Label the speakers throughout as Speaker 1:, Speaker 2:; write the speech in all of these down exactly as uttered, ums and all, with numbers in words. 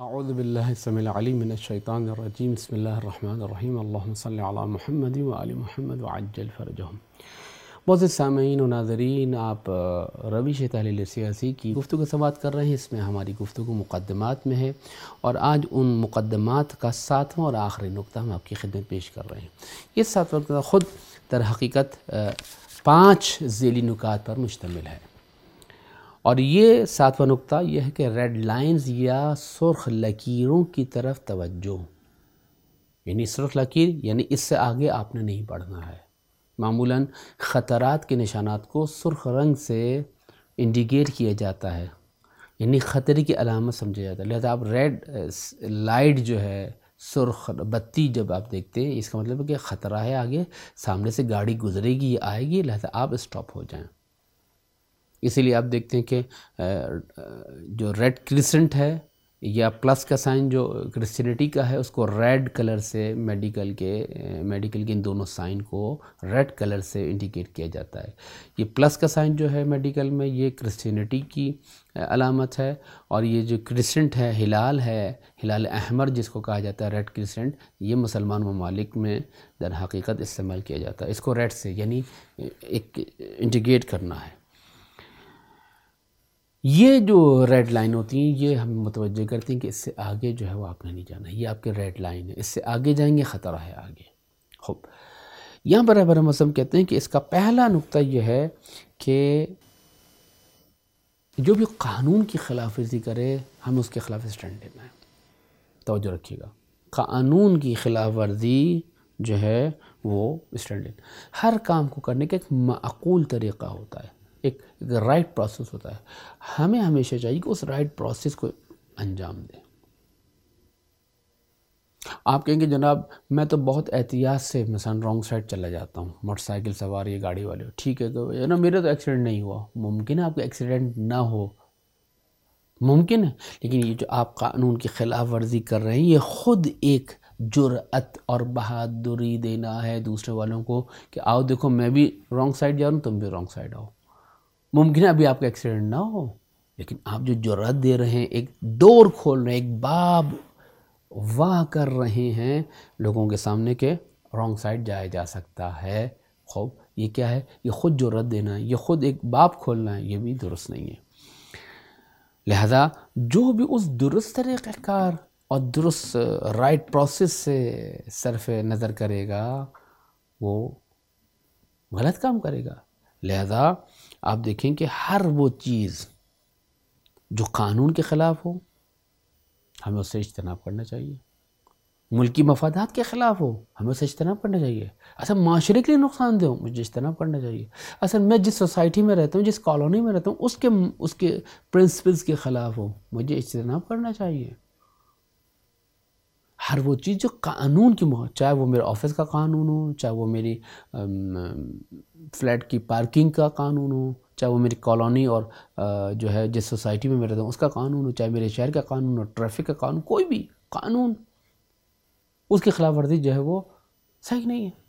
Speaker 1: اعوذ باللہ السمیع العلیم من الشیطان الرجیم بسم اللہ الرحمن الرحیم اللہم صلی علی محمد و آل محمد وعجل فرجہم۔ بہت سے سامعین و ناظرین، آپ روش تحلیل سیاسی کی گفتگو سے بات کر رہے ہیں۔ اس میں ہماری گفتگو مقدمات میں ہے اور آج ان مقدمات کا ساتواں اور آخری نقطہ ہم آپ کی خدمت پیش کر رہے ہیں۔ یہ ساتواں نقطہ خود در حقیقت پانچ ذیلی نکات پر مشتمل ہے، اور یہ ساتواں نقطہ یہ ہے کہ ریڈ لائنز یا سرخ لکیروں کی طرف توجہ، یعنی سرخ لکیر یعنی اس سے آگے آپ نے نہیں بڑھنا ہے۔ معمولاً خطرات کے نشانات کو سرخ رنگ سے انڈیکیٹ کیا جاتا ہے، یعنی خطرے کی علامت سمجھا جاتا ہے، لہذا آپ ریڈ لائٹ جو ہے، سرخ بتی جب آپ دیکھتے ہیں، اس کا مطلب ہے کہ خطرہ ہے، آگے سامنے سے گاڑی گزرے گی، یہ آئے گی، لہذا آپ اسٹاپ ہو جائیں۔ اسی لیے آپ دیکھتے ہیں کہ جو ریڈ کرسنٹ ہے یا پلس کا سائن جو کرسچینٹی کا ہے، اس کو ریڈ کلر سے میڈیکل کے میڈیکل کے ان دونوں سائن کو ریڈ کلر سے انڈیکیٹ کیا جاتا ہے۔ یہ پلس کا سائن جو ہے میڈیکل میں، یہ کرسچینٹی کی علامت ہے، اور یہ جو کرسنٹ ہے، ہلال ہے، ہلال احمر جس کو کہا جاتا ہے ریڈ کرسنٹ، یہ مسلمان ممالک میں در حقیقت استعمال کیا جاتا ہے۔ اس کو ریڈ سے یعنی ایک انڈیکیٹ کرنا ہے۔ یہ جو ریڈ لائن ہوتی ہیں، یہ ہم متوجہ کرتے ہیں کہ اس سے آگے جو ہے وہ آپ نے نہیں جانا ہے، یہ آپ کے ریڈ لائن ہے، اس سے آگے جائیں گے خطرہ ہے آگے۔ خوب، یہاں پر ابراہیم مسلم کہتے ہیں کہ اس کا پہلا نقطہ یہ ہے کہ جو بھی قانون کی خلاف ورزی کرے، ہم اس کے خلاف اسٹینڈ لینا ہے۔ توجہ رکھیے گا، قانون کی خلاف ورزی جو ہے وہ اسٹینڈ لینا، ہر کام کو کرنے کا ایک معقول طریقہ ہوتا ہے، ایک رائٹ پروسیس ہوتا ہے۔ ہمیں ہمیشہ چاہیے کہ اس رائٹ پروسیس کو انجام دیں۔ آپ کہیں گے جناب میں تو بہت احتیاط سے مثلا رانگ سائڈ چلا جاتا ہوں، موٹر سائیکل سوار یا گاڑی والے ہو، ٹھیک ہے کہ نا میرا تو ایکسیڈنٹ نہیں ہوا، ممکن ہے آپ کا ایکسیڈنٹ نہ ہو، ممکن ہے، لیکن یہ جو آپ قانون کی خلاف ورزی کر رہے ہیں، یہ خود ایک جرأت اور بہادری دینا ہے دوسرے والوں کو کہ آؤ دیکھو میں بھی رانگ سائڈ جا رہا ہوں، تم بھی رانگ سائڈ آؤ۔ ممکن ہے ابھی آپ کا ایکسیڈنٹ نہ ہو، لیکن آپ جو جرأت دے رہے ہیں، ایک ڈور کھول رہے ہیں، ایک باب واہ کر رہے ہیں لوگوں کے سامنے کہ رانگ سائڈ جایا جا سکتا ہے۔ خوب، یہ کیا ہے؟ یہ خود جرأت دینا ہے، یہ خود ایک باب کھولنا ہے، یہ بھی درست نہیں ہے۔ لہذا جو بھی اس درست طریقہ کار اور درست رائٹ پروسیس سے صرف نظر کرے گا، وہ غلط کام کرے گا۔ لہذا آپ دیکھیں کہ ہر وہ چیز جو قانون کے خلاف ہو، ہمیں اس سے اجتناب کرنا چاہیے۔ ملکی مفادات کے خلاف ہو، ہمیں اسے اجتناب کرنا چاہیے۔ اصل معاشرے کے لیے نقصان دہ ہو، مجھے اجتناب کرنا چاہیے۔ اصل میں جس سوسائٹی میں رہتا ہوں، جس کالونی میں رہتا ہوں، اس کے اس کے پرنسپلز کے خلاف ہو، مجھے اجتناب کرنا چاہیے۔ ہر وہ چیز جو قانون کی مو چاہے وہ میرے آفس کا قانون ہو، چاہے وہ میری فلیٹ کی پارکنگ کا قانون ہو، چاہے وہ میری کالونی اور جو ہے جس سوسائٹی میں میں رہتا ہوں اس کا قانون ہو، چاہے میرے شہر کا قانون ہو، ٹریفک کا قانون، کوئی بھی قانون، اس کی خلاف ورزی جو ہے وہ صحیح نہیں ہے۔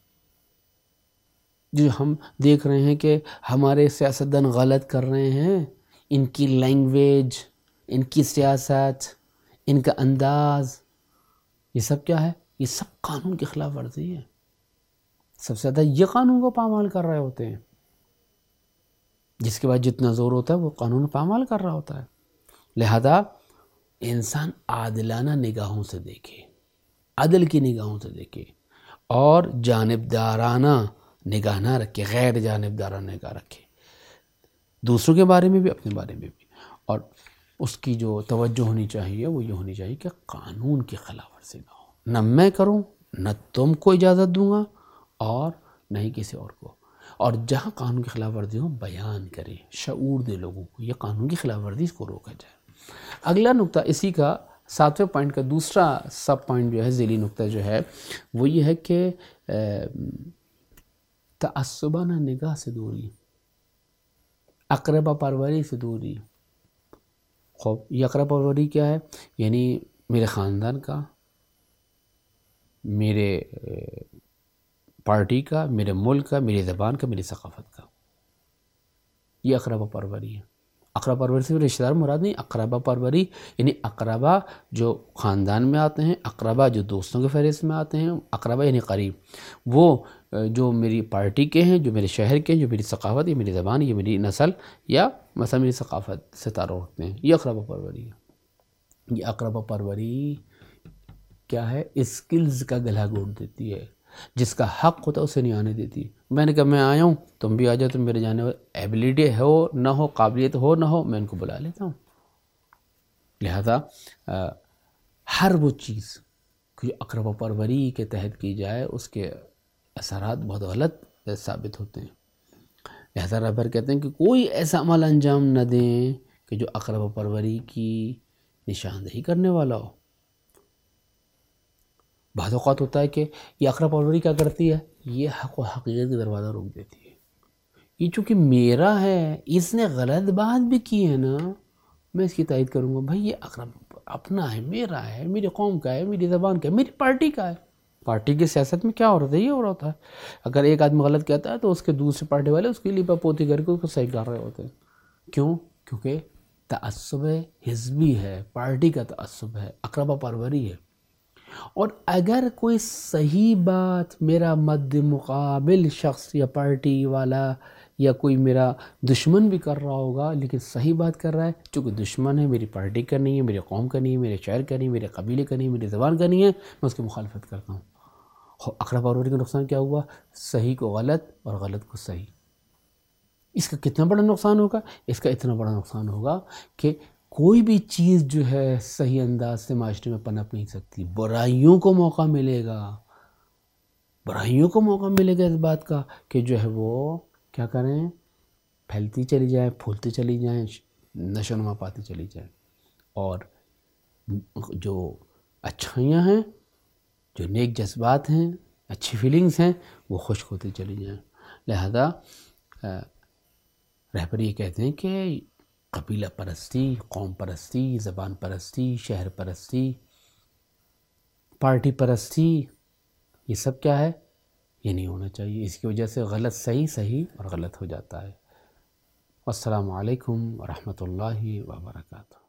Speaker 1: جو ہم دیکھ رہے ہیں کہ ہمارے سیاستدان غلط کر رہے ہیں، ان کی لینگویج، ان کی سیاست، ان کا انداز، یہ سب کیا ہے؟ یہ سب قانون کی خلاف ورزی ہے۔ سب سے زیادہ یہ قانون کو پامال کر رہے ہوتے ہیں، جس کے بعد جتنا زور ہوتا ہے وہ قانون پامال کر رہا ہوتا ہے۔ لہذا انسان عادلانہ نگاہوں سے دیکھے، عدل کی نگاہوں سے دیکھے، اور جانبدارانہ نگاہ نہ رکھے، غیر جانبدارانہ نگاہ رکھے، دوسروں کے بارے میں بھی اپنے بارے میں بھی۔ اور اس کی جو توجہ ہونی چاہیے وہ یہ ہونی چاہیے کہ قانون کی خلاف ورزی نہ ہو، نہ میں کروں، نہ تم کو اجازت دوں گا، اور نہ ہی کسی اور کو۔ اور جہاں قانون کی خلاف ورزی ہو بیان کرے، شعور دے لوگوں کو، یہ قانون کی خلاف ورزی، اس کو روکا جائے۔ اگلا نقطہ اسی کا ساتویں پوائنٹ کا دوسرا سب پوائنٹ جو ہے، ذیلی نقطہ جو ہے، وہ یہ ہے کہ تعصبانہ نگاہ سے دوری، اقربا پروری سے دوری۔ خوب، یہ اقربا پروری کیا ہے؟ یعنی میرے خاندان کا، میرے پارٹی کا، میرے ملک کا، میری زبان کا، میری ثقافت کا، یہ اقربا پروری ہے۔ اقربا پروری سے رشتہ دار مراد نہیں، اقربا پروری یعنی اقربا جو خاندان میں آتے ہیں، اقربا جو دوستوں کے فہرست میں آتے ہیں، اقربا یعنی قریب، وہ جو میری پارٹی کے ہیں، جو میرے شہر کے ہیں، جو میری ثقافت، یہ میری زبان، یہ میری نسل یا مثلا میری ثقافت سے تعلق رکھتے ہیں، یہ اقربا پروری ہے۔ یہ اقربا پروری کیا ہے؟ اسکلز کا گلا گھونٹ دیتی ہے، جس کا حق ہوتا ہے اسے نہیں آنے دیتی۔ میں نے کہا میں آیا ہوں، تم بھی آ جاؤ، تم میرے جانے والے ایبلٹی ہو نہ ہو، قابلیت ہو نہ ہو، میں ان کو بلا لیتا ہوں۔ لہذا ہر وہ چیز جو اقربا پروری کے تحت کی جائے اس کے اثرات بہت غلط ثابت ہوتے ہیں۔ لہذا رہبر کہتے ہیں کہ کوئی ایسا عمل انجام نہ دیں کہ جو اقربا پروری کی نشاندہی کرنے والا ہو۔ بعض اوقات ہوتا ہے کہ یہ اقربا پروری کیا کرتی ہے؟ یہ حق و حقیقت کا دروازہ روک دیتی ہے۔ یہ چونکہ میرا ہے، اس نے غلط بات بھی کی ہے نا، میں اس کی تائید کروں گا۔ بھائی یہ اقرب اپنا ہے، میرا ہے، میری قوم کا ہے، میری زبان کا ہے، میری پارٹی کا ہے۔ پارٹی کی سیاست میں کیا ہو رہا ہے؟ یہ ہو رہا ہوتا ہے، اگر ایک آدمی غلط کہتا ہے تو اس کے دوسرے پارٹی والے اس کی لیپا پوتی کر کے اس کو صحیح کر رہے ہوتے ہیں۔ کیوں؟ کیونکہ تعصب حزبی ہے، پارٹی کا تعصب ہے، اقربا پروری ہے۔ اور اگر کوئی صحیح بات میرا مد مقابل شخص یا پارٹی والا یا کوئی میرا دشمن بھی کر رہا ہوگا لیکن صحیح بات کر رہا ہے، چونکہ دشمن ہے، میری پارٹی کا نہیں ہے، میرے قوم کا نہیں ہے، میرے شہر کا نہیں ہے، میرے قبیلے کا نہیں ہے، میری زبان کا نہیں ہے، میں اس کی مخالفت کرتا ہوں۔ اقربا پروری کا نقصان کیا ہوا؟ صحیح کو غلط اور غلط کو صحیح۔ اس کا کتنا بڑا نقصان ہوگا؟ اس کا اتنا بڑا نقصان ہوگا کہ کوئی بھی چیز جو ہے صحیح انداز سے معاشرے میں پنپ نہیں سکتی، برائیوں کو موقع ملے گا، برائیوں کو موقع ملے گا اس بات کا کہ جو ہے وہ کیا کریں، پھیلتی چلی جائیں، پھولتی چلی جائیں، نشو و نما پاتی چلی جائیں، اور جو اچھائیاں ہیں، جو نیک جذبات ہیں، اچھی فیلنگز ہیں، وہ خشک ہوتی چلی جائیں۔ لہذا رہبر یہ کہتے ہیں کہ قبیلہ پرستی، قوم پرستی، زبان پرستی، شہر پرستی، پارٹی پرستی، یہ سب کیا ہے؟ یہ نہیں ہونا چاہیے۔ اس کی وجہ سے غلط صحیح، صحیح اور غلط ہو جاتا ہے۔ السلام علیکم ورحمۃ اللہ وبرکاتہ۔